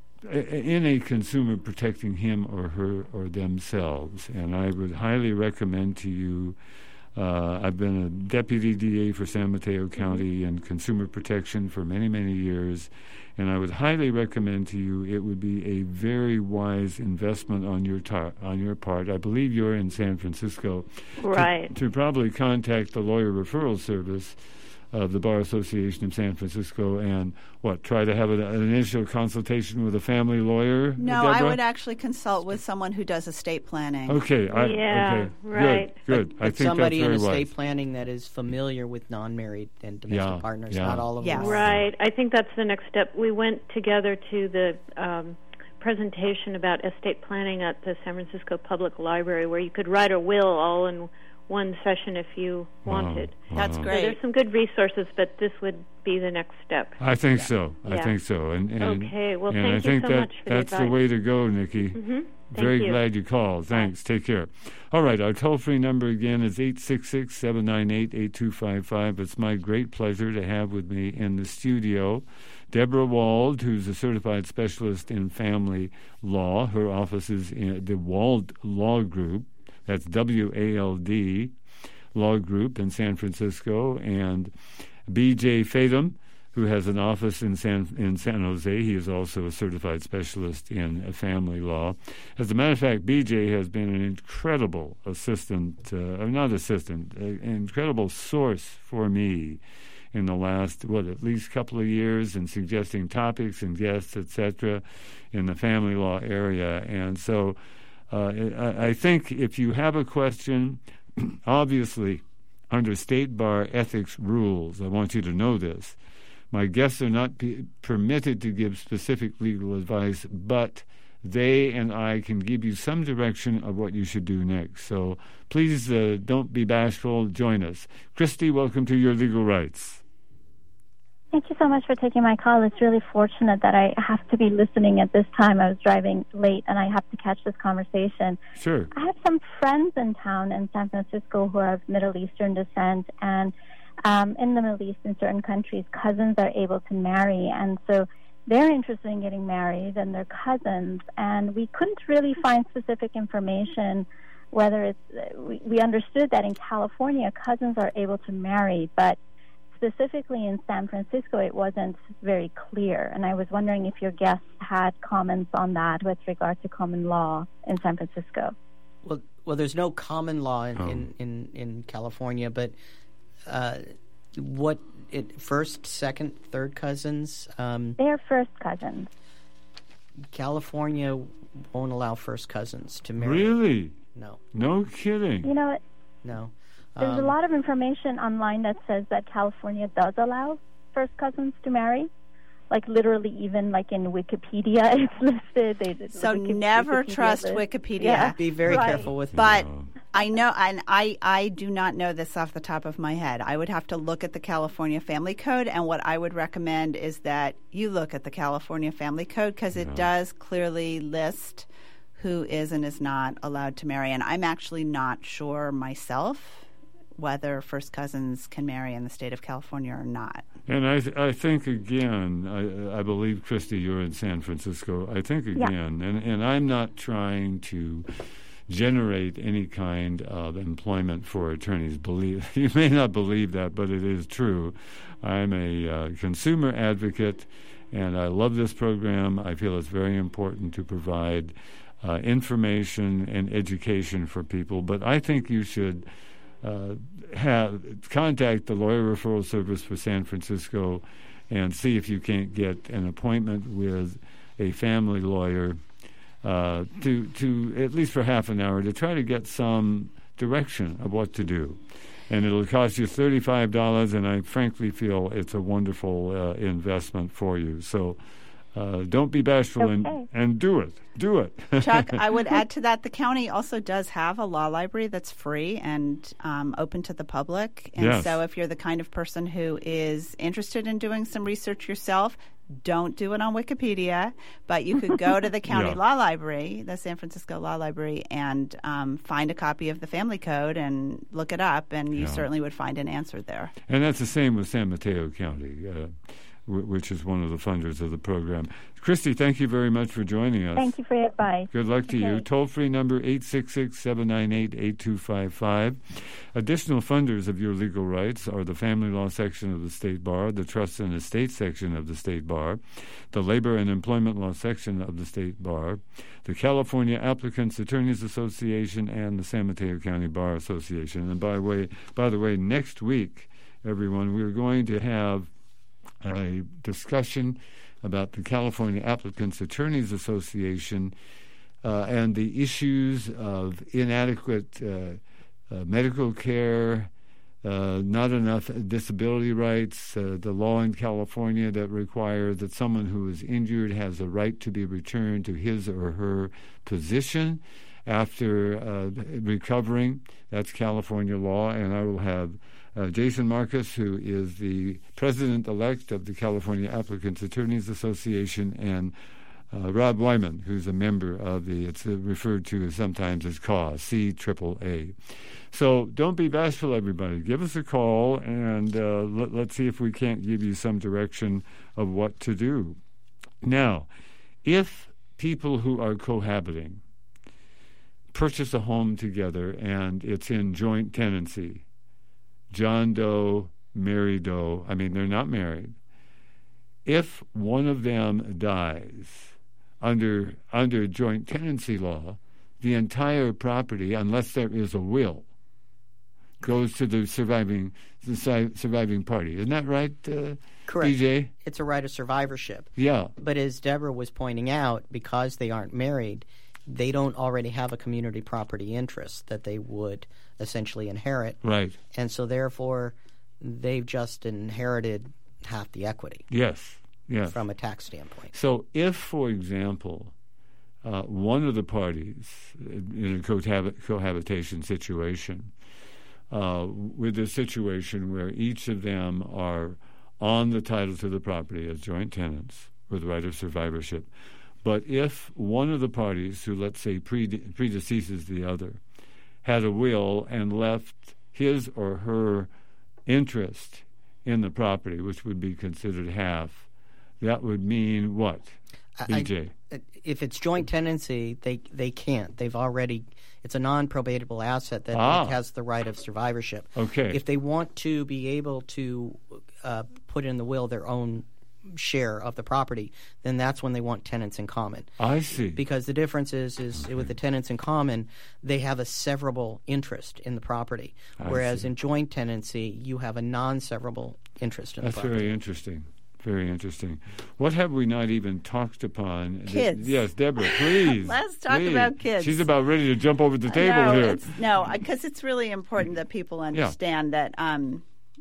in a consumer protecting him or her or themselves, and I would highly recommend to you. Uh, I've been a deputy D A for San Mateo County and consumer protection for many, many years, and I would highly recommend to you it would be a very wise investment on your tar- on your part. I believe you're in San Francisco. Right. To, to probably contact the lawyer referral service of the Bar Association of San Francisco, and what, try to have an, an initial consultation with a family lawyer? No, Deborah? I would actually consult with someone who does estate planning. Okay. I, Yeah, okay. right. Good, good. But, I but think somebody that's in very estate wise. planning that is familiar with non-married and domestic Yeah, partners, yeah. not all of Yes. them. are. Right. I think that's the next step. We went together to the um, presentation about estate planning at the San Francisco Public Library, where you could write a will all in one session if you wanted. Wow, That's wow. great. So there's some good resources, but this would be the next step. I think so. I Yeah. think so. And, and Okay. Well, and thank I you think so that much for the that's the advice. way to go, Nikki. Mm-hmm. Thank Very you. glad you called. Thanks. Take care. All right. Our toll-free number again is eight six six, seven nine eight, eight two five five. It's my great pleasure to have with me in the studio Deborah Wald, who's a certified specialist in family law. Her office is in the Wald Law Group. That's W A L D Law Group in San Francisco. And B J Fathom, who has an office in San in San Jose. He is also a certified specialist in uh, family law. As a matter of fact, B J has been an incredible assistant, uh, or not assistant, uh, an incredible source for me in the last, what, at least couple of years, in suggesting topics and guests, et cetera, in the family law area. And so uh, I, I think if you have a question, obviously, under State Bar ethics rules, I want you to know this, my guests are not p- permitted to give specific legal advice, but they and I can give you some direction of what you should do next. So please uh, don't be bashful. Join us. Christy, welcome to Your Legal Rights. Thank you so much for taking my call. It's really fortunate that I have to be listening at this time. I was driving late, and I have to catch this conversation. Sure. I have some friends in town in San Francisco who are of Middle Eastern descent, and um, in the Middle East, in certain countries, cousins are able to marry, and so they're interested in getting married, and they're cousins, and we couldn't really find specific information whether it's, we, we understood that in California, cousins are able to marry, but specifically in San Francisco, it wasn't very clear, and I was wondering if your guests had comments on that with regard to common law in San Francisco. Well, well, there's no common law in, Oh. in, in, in California, but uh, what it first, second, third cousins. Um, They're first cousins. California won't allow first cousins to marry. Really? No, No kidding. You know, no. there's Um, a lot of information online that says that California does allow first cousins to marry. Like literally, even like in Wikipedia, it's listed. They, So Wiki- never Wikipedia trust list. Wikipedia. Yeah. Be very Right. careful with But No. I know, and I, I do not know this off the top of my head. I would have to look at the California Family Code, and what I would recommend is that you look at the California Family Code because it does clearly list who is and is not allowed to marry. And I'm actually not sure myself whether first cousins can marry in the state of California or not. And I, th- I think again, I, I believe, Christy, you're in San Francisco. I think Yeah. again, and, and I'm not trying to generate any kind of employment for attorneys. Believe you may not believe that, but it is true. I'm a uh, consumer advocate, and I love this program. I feel it's very important to provide uh, information and education for people. But I think you should uh, have contact the Lawyer Referral Service for San Francisco and see if you can't get an appointment with a family lawyer uh, to to at least for half an hour to try to get some direction of what to do. And it'll cost you thirty-five dollars, and I frankly feel it's a wonderful uh, investment for you. So uh, don't be bashful and, Okay. and do it. Do it. Chuck, I would add to that the county also does have a law library that's free and um, open to the public. And Yes. so if you're the kind of person who is interested in doing some research yourself, don't do it on Wikipedia, but you could go to the county Yeah. law library, the San Francisco Law Library, and um, find a copy of the Family Code and look it up, and you Yeah. certainly would find an answer there. And that's the same with San Mateo County, uh, w- which is one of the funders of the program. Christy, thank you very much for joining us. Thank you for your advice. Good luck to you. Okay. Toll-free number eight six six, seven nine eight, eight two five five. Additional funders of Your Legal Rights are the Family Law section of the State Bar, the Trust and Estate section of the State Bar, the Labor and Employment Law section of the State Bar, the California Applicants Attorneys Association, and the San Mateo County Bar Association. And by way, by the way, next week everyone. We're going to have a discussion about the California Applicants Attorneys Association uh, and the issues of inadequate uh, uh, medical care, uh, not enough disability rights, uh, the law in California that requires that someone who is injured has a right to be returned to his or her position after uh, recovering. That's California law, and I will have uh, Jason Marcus, who is the president-elect of the California Applicants Attorneys Association, and uh, Rob Wyman, who's a member of the, it's uh, referred to sometimes as C A W S, C triple A. So don't be bashful, everybody. Give us a call, and uh, let, let's see if we can't give you some direction of what to do. Now, if people who are cohabiting purchase a home together and it's in joint tenancy, John Doe, Mary Doe, I mean, they're not married. If one of them dies under under joint tenancy law, the entire property, unless there is a will, goes to the surviving the si- surviving party. Isn't that right, uh, Correct. D J? It's a right of survivorship. Yeah. But as Deborah was pointing out, because they aren't married, they don't already have a community property interest that they would essentially inherit. Right. And so therefore, they've just inherited half the equity. Yes. Yes. From a tax standpoint. So if, for example, uh, one of the parties in a cohab- cohabitation situation, uh, with a situation where each of them are on the title to the property as joint tenants with right of survivorship, but if one of the parties, who let's say prede- predeceases the other, had a will and left his or her interest in the property, which would be considered half, that would mean what, B J? I, if it's joint tenancy, they they can't. They've already, it's a non-probatable asset that ah. has the right of survivorship. Okay. If they want to be able to uh, put in the will their own share of the property, then that's when they want tenants in common. I see. Because the difference is, is okay. with the tenants in common, they have a severable interest in the property, I whereas see. in joint tenancy, you have a non-severable interest in That's the property. very interesting. Very interesting. What have we not even talked upon? Kids. The, yes, Deborah, please. Let's talk please. about kids. She's about ready to jump over the table no, here. It's, no, because it's really important that people understand yeah. that um,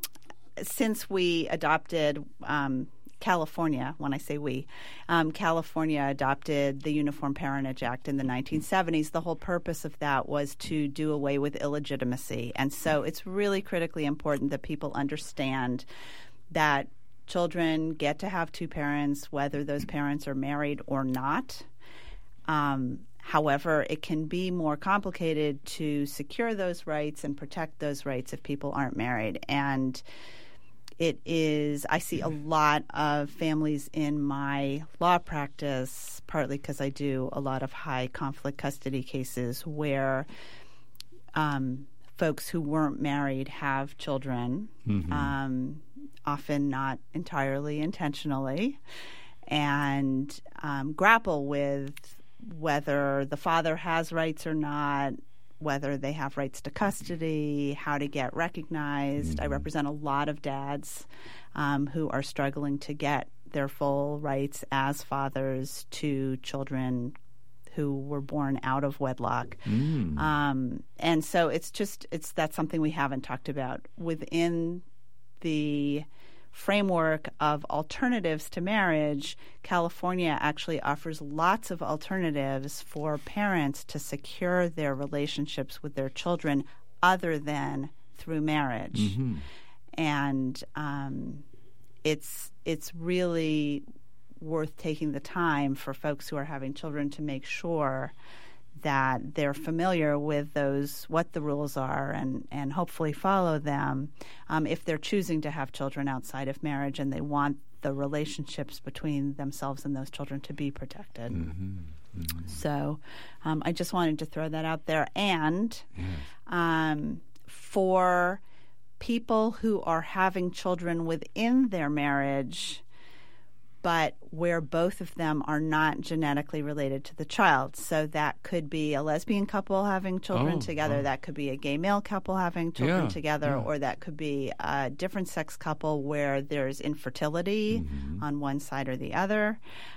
since we adopted um, California, when I say we, um, California adopted the Uniform Parentage Act in the nineteen seventies. The whole purpose of that was to do away with illegitimacy. And so it's really critically important that people understand that children get to have two parents, whether those parents are married or not. Um, however, it can be more complicated to secure those rights and protect those rights if people aren't married. And it is, I see a lot of families in my law practice, partly because I do a lot of high conflict custody cases where um, folks who weren't married have children, mm-hmm. um, often not entirely intentionally, and um, grapple with whether the father has rights or not, whether they have rights to custody, how to get recognized. Mm-hmm. I represent a lot of dads um, who are struggling to get their full rights as fathers to children who were born out of wedlock. Mm. Um, and so it's just, it's that's something we haven't talked about. Within the framework of alternatives to marriage, California actually offers lots of alternatives for parents to secure their relationships with their children other than through marriage. Mm-hmm. And um, it's it's really worth taking the time for folks who are having children to make sure that they're familiar with those, what the rules are, and, and hopefully follow them um, if they're choosing to have children outside of marriage and they want the relationships between themselves and those children to be protected. Mm-hmm. Mm-hmm. So um, I just wanted to throw that out there. And yes. um, for people who are having children within their marriage, but where both of them are not genetically related to the child. So that could be a lesbian couple having children Oh, together, oh. that could be a gay male couple having children Yeah, together, yeah. or that could be a different sex couple where there's infertility Mm-hmm. on one side or the other.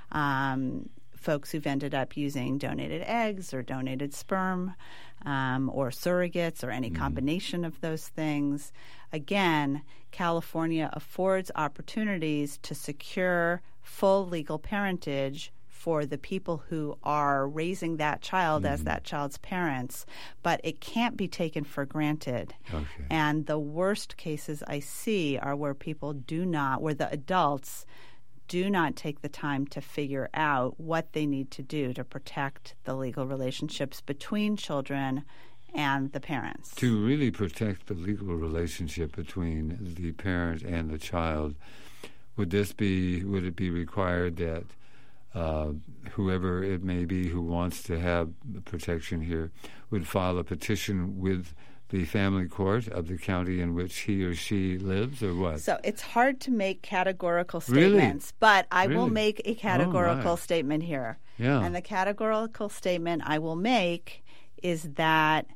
Um, folks who've ended up using donated eggs or donated sperm um, or surrogates or any combination of those things. Again, California affords opportunities to secure full legal parentage for the people who are raising that child as that child's parents, but it can't be taken for granted. Okay. And the worst cases I see are where people do not, where the adults do not take the time to figure out what they need to do to protect the legal relationships between children and the parents. To really protect the legal relationship between the parent and the child, would this be, would it be required that uh, whoever it may be who wants to have protection here would file a petition with the family court of the county in which he or she lives, or what? So it's hard to make categorical Really? statements, but I will Really? make a Oh, categorical my. statement here. Yeah. And the categorical statement I will make is that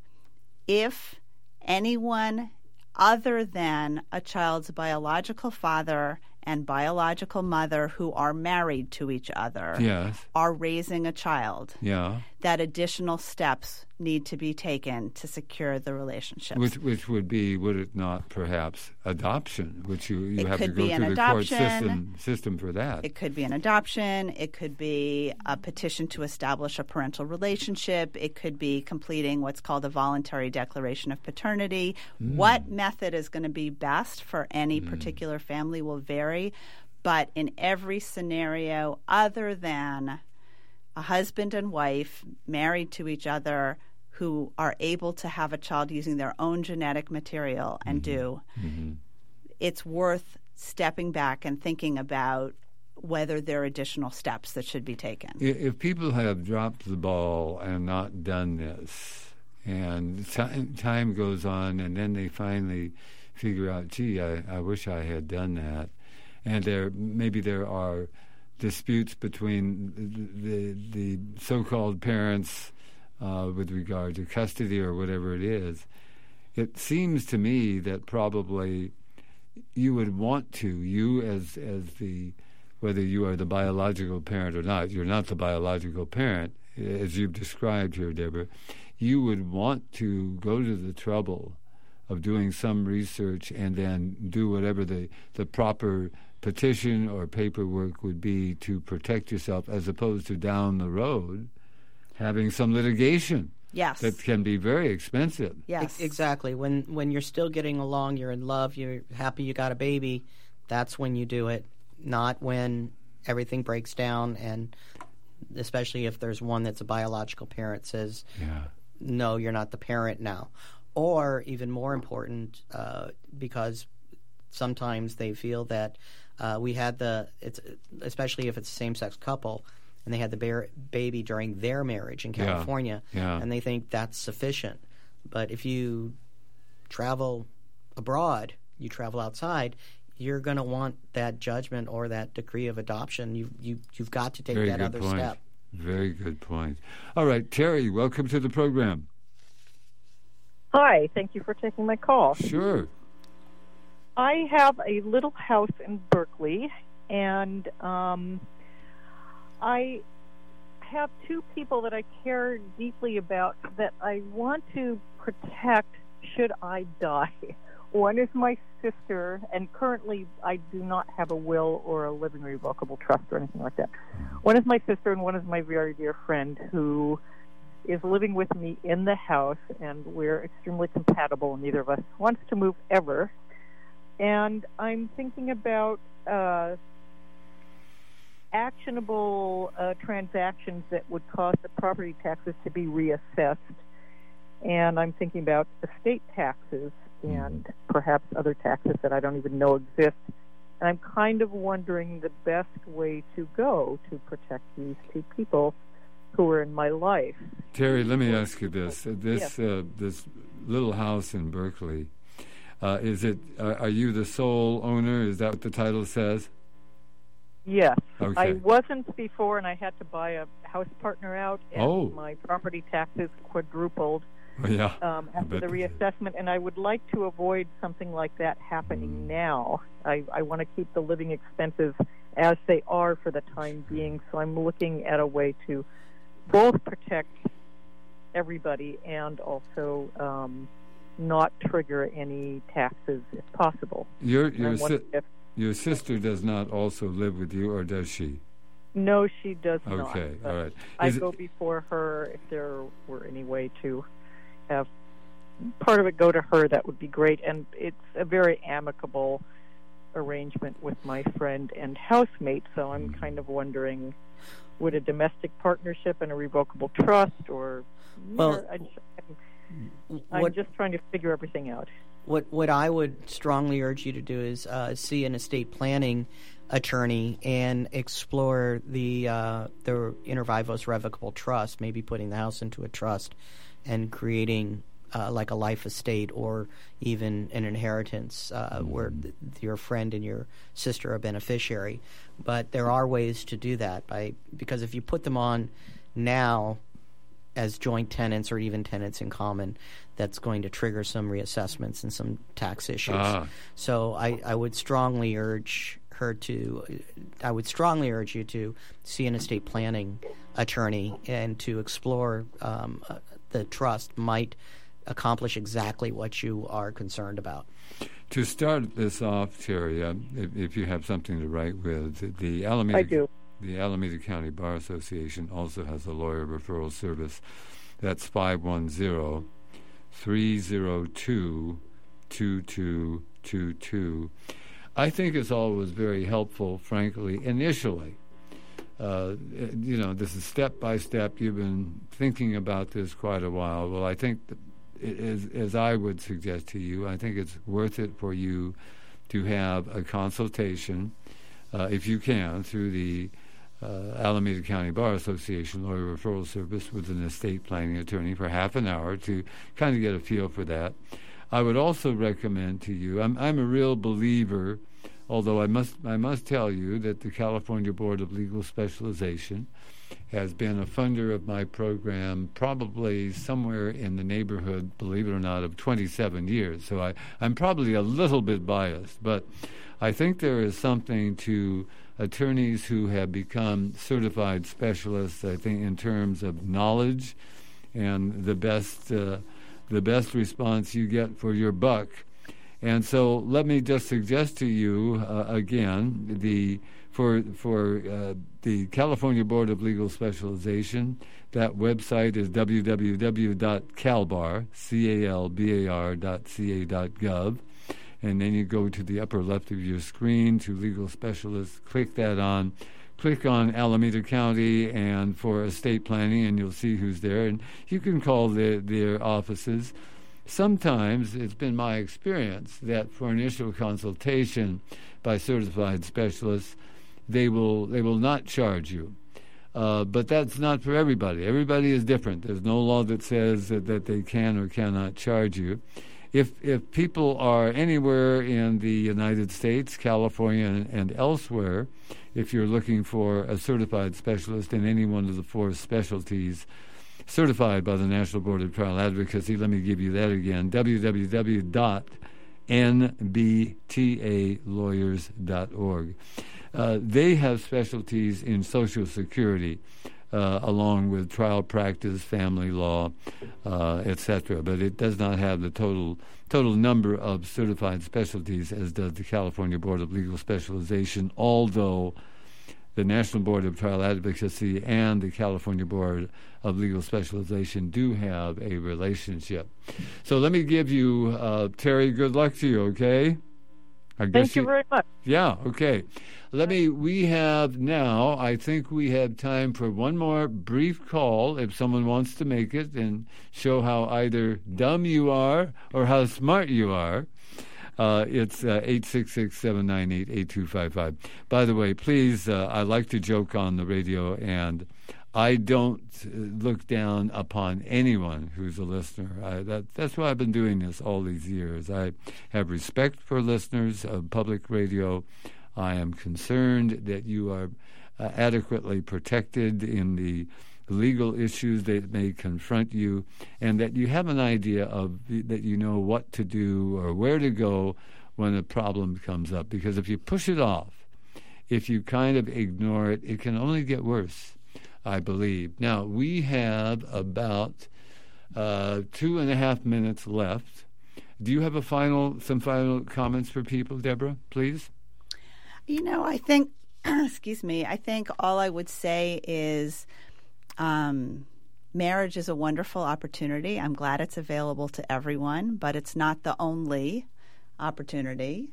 if anyone other than a child's biological father and biological mother who are married to each other Yes. are raising a child, Yeah. that additional steps need to be taken to secure the relationship. Which which would be, would it not, perhaps adoption, which you, you It have to could go be an through the court adoption. system system for that. It could be an adoption. It could be a petition to establish a parental relationship. It could be completing what's called a voluntary declaration of paternity. Mm. What method is going to be best for any particular family will vary. But in every scenario other than a husband and wife married to each other who are able to have a child using their own genetic material and do, Mm-hmm. it's worth stepping back and thinking about whether there are additional steps that should be taken. I- If people have dropped the ball and not done this, and time, time goes on, and then they finally figure out, gee, I, I wish I had done that, and there maybe there are disputes between the, the, the so-called parents uh, with regard to custody or whatever it is, it seems to me that probably you would want to, you as as the, whether you are the biological parent or not, you're not the biological parent, as you've described here, Deborah, you would want to go to the trouble of doing some research and then do whatever the, the proper petition or paperwork would be to protect yourself, as opposed to down the road having some litigation Yes. that can be very expensive. yes. Ex- Exactly. When when you're still getting along, you're in love, you're happy you got a baby, that's when you do it, not when everything breaks down, and especially if there's one that's a biological parent says, Yeah. no, you're not the parent now. Or even more important, uh, because sometimes they feel that uh, we had the, it's especially if it's a same-sex couple, and they had the bear, baby during their marriage in Yeah. California, Yeah. and they think that's sufficient. But if you travel abroad, you travel outside, you're going to want that judgment or that decree of adoption. You, you, you've got to take Very that good other point. step. Very good point. All right, Terry, welcome to the program. Hi, thank you for taking my call. Sure. I have a little house in Berkeley, and um, I have two people that I care deeply about that I want to protect should I die. One is my sister, and currently I do not have a will or a living revocable trust or anything like that. One is my sister, and one is my very dear friend who is living with me in the house, and we're extremely compatible, and neither of us wants to move ever. And I'm thinking about uh, actionable uh, transactions that would cause the property taxes to be reassessed. And I'm thinking about estate taxes and perhaps other taxes that I don't even know exist. And I'm kind of wondering the best way to go to protect these two people who are in my life. Terry, let me ask you this. Uh, This Yes. uh, this little house in Berkeley, uh, is it, uh, are you the sole owner? Is that what the title says? Yes. Okay. I wasn't before, and I had to buy a house partner out, and Oh. my property taxes quadrupled Yeah. um, after bet the they did. reassessment, and I would like to avoid something like that happening now. I, I want to keep the living expenses as they are for the time being, so I'm looking at a way to both protect everybody and also um, not trigger any taxes if possible. Your And your I'm si- wondering if- your sister does not also live with you, or does she? no, she does not. Okay, but all right. I Is it- go before her if there were any way to have part of it go to her. That would be great, and it's a very amicable arrangement with my friend and housemate. So I'm kind of wondering, would a domestic partnership and a revocable trust, or Well, I just, I'm, I'm what just trying to figure everything out. what what I would strongly urge you to do is uh, see an estate planning attorney and explore the uh, the inter vivos revocable trust, maybe putting the house into a trust and creating uh, like a life estate or even an inheritance uh, where th- your friend and your sister are beneficiary. But there are ways to do that by because if you put them on now as joint tenants or even tenants in common, that's going to trigger some reassessments and some tax issues. Ah. So I, I would strongly urge her to, I would strongly urge you to see an estate planning attorney and to explore um, uh, the trust might accomplish exactly what you are concerned about. To start this off, Terry, uh, if, if you have something to write with, the Alameda, I do. the Alameda County Bar Association also has a lawyer referral service. That's five one zero, three zero two, two two two two. I think it's always very helpful, frankly, initially. Uh, you know, this is step by step. You've been thinking about this quite a while. Well, I think that as, as I would suggest to you, I think it's worth it for you to have a consultation, uh, if you can, through the uh, Alameda County Bar Association Lawyer Referral Service with an estate planning attorney for half an hour to kind of get a feel for that. I would also recommend to you, I'm, I'm a real believer, although I must I must tell you that the California Board of Legal Specialization has been a funder of my program probably somewhere in the neighborhood, believe it or not, of twenty-seven years. So I, I'm probably a little bit biased, but I think there is something to attorneys who have become certified specialists, I think, in terms of knowledge and the best uh, the best response you get for your buck. And so let me just suggest to you uh, again the for for uh, the California Board of Legal Specialization. That website is w w w dot calbar c a l b a r dot c a dot gov, and then you go to the upper left of your screen to legal specialists. Click that on. Click on Alameda County and for estate planning, and you'll see who's there. And you can call their, their offices. Sometimes it's been my experience that for initial consultation by certified specialists, they will they will not charge you. Uh, but that's not for everybody. Everybody is different. There's no law that says that, that they can or cannot charge you. If if people are anywhere in the United States, California, and, and elsewhere, if you're looking for a certified specialist in any one of the four specialties certified by the National Board of Trial Advocacy, let me give you that again, w w w dot n b t a lawyers dot org. Uh, they have specialties in Social Security, uh, along with trial practice, family law, uh, et cetera. But it does not have the total total number of certified specialties as does the California Board of Legal Specialization, although the National Board of Trial Advocacy and the California Board of Legal Specialization do have a relationship. So let me give you, uh, Terry, good luck to you, okay? I guess Thank you very much. Yeah, okay. Let me, we have now, I think we have time for one more brief call if someone wants to make it and show how either dumb you are or how smart you are. Uh, it's uh, eight six six, seven nine eight, eight two five five. By the way, please, uh, I like to joke on the radio, and I don't uh, look down upon anyone who's a listener. I, that, that's why I've been doing this all these years. I have respect for listeners of public radio. I am concerned that you are uh, adequately protected in the legal issues that may confront you, and that you have an idea of that you know what to do or where to go when a problem comes up. Because if you push it off, if you kind of ignore it, it can only get worse, I believe. Now, we have about uh, two and a half minutes left. Do you have a final, some final comments for people, Deborah, please? You know, I think, excuse me, I think all I would say is um, marriage is a wonderful opportunity. I'm glad it's available to everyone, but it's not the only opportunity.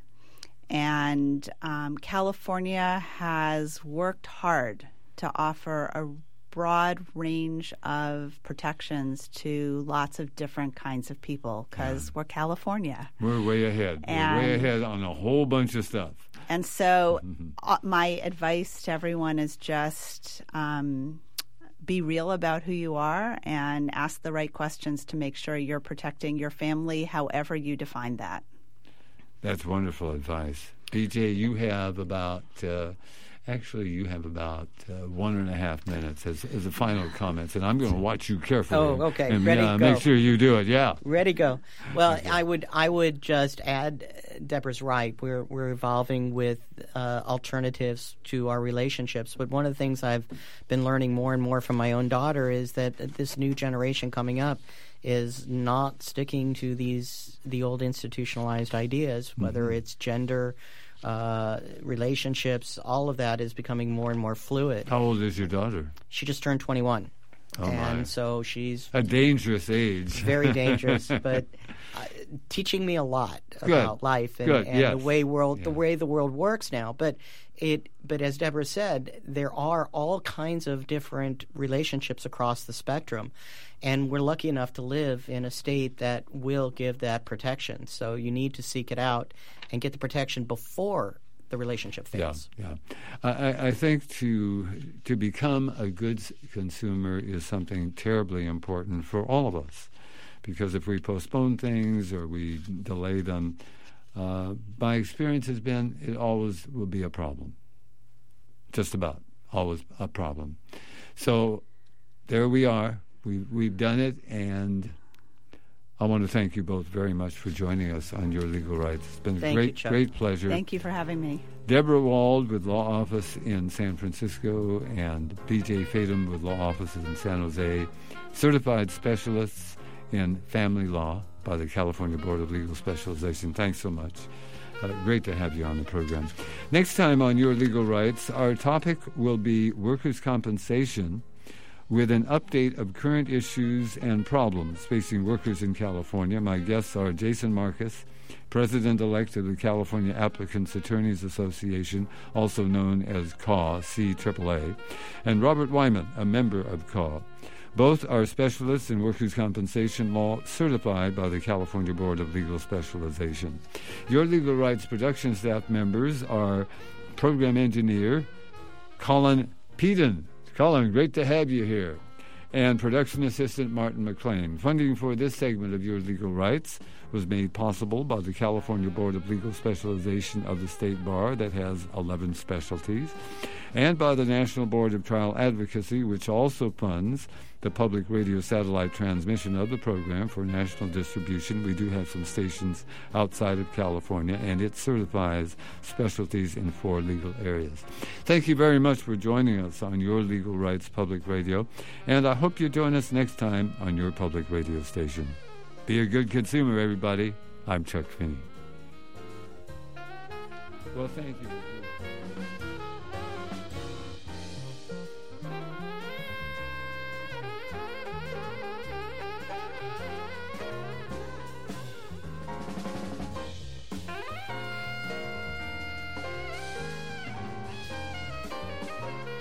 And um, California has worked hard to offer a broad range of protections to lots of different kinds of people because yeah. we're California. We're way ahead. And, we're way ahead on a whole bunch of stuff. And so mm-hmm. uh, my advice to everyone is just um, be real about who you are and ask the right questions to make sure you're protecting your family however you define that. That's wonderful advice. B J, you have about... Uh, Actually, you have about uh, one and a half minutes as, as a final comments, and I'm going to watch you carefully. Oh, okay. And, Ready, uh, go. Make sure you do it. Yeah. Ready, go. Well, okay. I would I would just add, Deborah's right. We're we're evolving with uh, alternatives to our relationships. But one of the things I've been learning more and more from my own daughter is that this new generation coming up is not sticking to these the old institutionalized ideas, whether mm-hmm. it's gender. Uh, relationships, all of that is becoming more and more fluid. How old is your daughter? She just turned twenty-one. Oh and my. So she's... A dangerous age. Very dangerous, but uh, teaching me a lot Good. about life and, Good. and Yes. the way world, yeah. the way the world works now. But it, but as Deborah said, there are all kinds of different relationships across the spectrum. And we're lucky enough to live in a state that will give that protection. So you need to seek it out and get the protection before the relationship fails. Yeah, yeah. I, I think to to become a good consumer is something terribly important for all of us. Because if we postpone things or we delay them, uh, my experience has been it always will be a problem. Just about always a problem. So there we are. We've, we've done it, and I want to thank you both very much for joining us on Your Legal Rights. It's been a thank great, you, great pleasure. Thank you for having me. Deborah Wald with Law Office in San Francisco and B J Fadum with Law Offices in San Jose, certified specialists in family law by the California Board of Legal Specialization. Thanks so much. Uh, great to have you on the program. Next time on Your Legal Rights, our topic will be workers' compensation, with an update of current issues and problems facing workers in California. My guests are Jason Marcus, President-elect of the California Applicants Attorneys Association, also known as C A W, C A A A, and Robert Wyman, a member of C A W. Both are specialists in workers' compensation law, certified by the California Board of Legal Specialization. Your Legal Rights production staff members are program engineer Colin Peden. Colin, great to have you here. And production assistant Martin McLean. Funding for this segment of Your Legal Rights was made possible by the California Board of Legal Specialization of the State Bar, that has eleven specialties, and by the National Board of Trial Advocacy, which also funds the public radio satellite transmission of the program for national distribution. We do have some stations outside of California, and it certifies specialties in four legal areas. Thank you very much for joining us on Your Legal Rights Public Radio, and I hope you join us next time on your public radio station. Be a good consumer, everybody. I'm Chuck Finney. Well, thank you.